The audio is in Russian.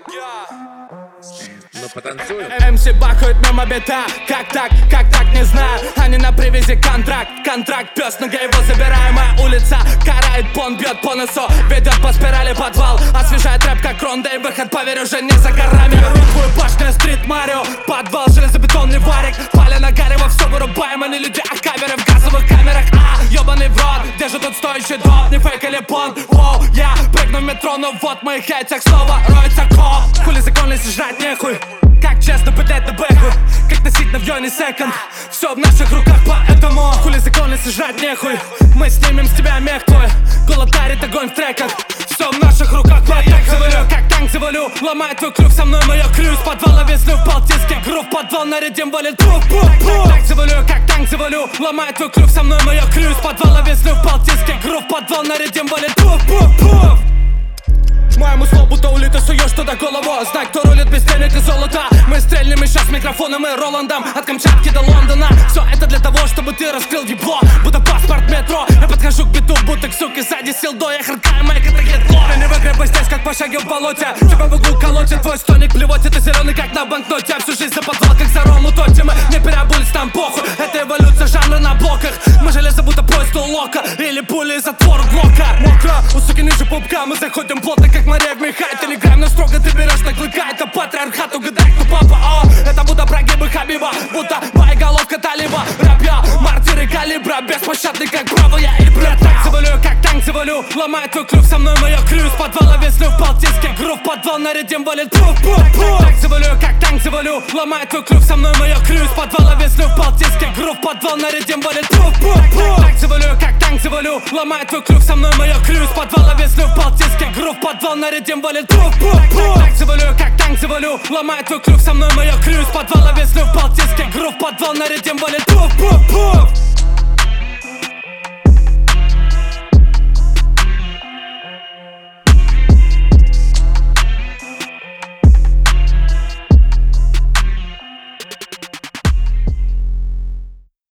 Ну потанцуем. МС бахают мимо бита. Как так, не знаю. Они на привязи контракт, пес, ноги его забираемая улица. Карает пон, бьет по носу, ведет по спирали подвал. Освежает рэп как Ронда и выход, поверь, уже не за горами. Рухую башня, стрит Марио, подвал, железобетонный варик. Паля на Гарева, все вырубаем, они люди, а камеры в газовых камерах. Ёбаный в рот, где же тут стоящий доп? Не фейк или пон, воу, я прыгну в метро, но вот в моих яйцах снова роется коп. Хули законности жрать нехуй, как честно пытать на бэху, как носить навьёный секонд. Все в наших руках, поэтому хули законности жрать нехуй. Мы снимем с тебя мех твой, голод дарит огонь в треках. Все в наших руках, я так завалю, как танк завалю. Ломает твой клюв, со мной моё крю. С подвала весну в Балтийский грув, подвал нарядим, валит пуф. Так завалю, как танк завалю. Ломает твой клюв, со мной моё крю. С подвала весну в Балтийский грув, подвал нарядим, валит пуф. Моему слову будто улиты суешь туда голову. Знай, кто рулит без денег и золота. Мы стрельнем еще с микрофоном и Роландом. От Камчатки до Лондона. Все это для того, чтобы ты раскрыл ебло. Будто паспорт метро. Я подхожу к биту, будто к суке сзади силдо. Я хардкаю, майк, это гетло. Не выгребай здесь, как по шаге в болоте. Тебя в углу колотит твой стоник, плевать. Это зеленый, как на банкноте. Всю жизнь за подвал, как за Рому Тоти. Мы не переобулись, там похуй. Это эволюция жанра на блоках. Мы железо, будто поезд у лока. Или пули из затвора глока. Мокро, у суки ниже пупка. Мы заходим плотно, как Мария в Михай. Телеграм, но строго ты берешь на клыка. Это патриархат, угадай, кто папа. Это будто прогибы Хабиба, будто боеголовка талиба. Рэп я, мартиры калибра, беспощадный, как браво я и брат. Так завалю, как танк завалю. Ломает твой клюв, со мной моё крю. С подвала весну в Балтийский грув, подвал нарядим, валит пуф. Так завалю, как танк завалю. Ломает твой клюв, со мной моё крю. С подвала весну в Балтийский грув, подвал нарядим, валит пуф. Так завалю, как танк завалю. Ломает твой клюв, со мной моё крю. С подвала весну в Балтийский грув, подвал нарядим, валит пуф. Так завалю, как танк завалю. Ломает твой клюв, со мной моё крю. С подвала весну в Балтийский грув, подвал нарядим, валит пуф.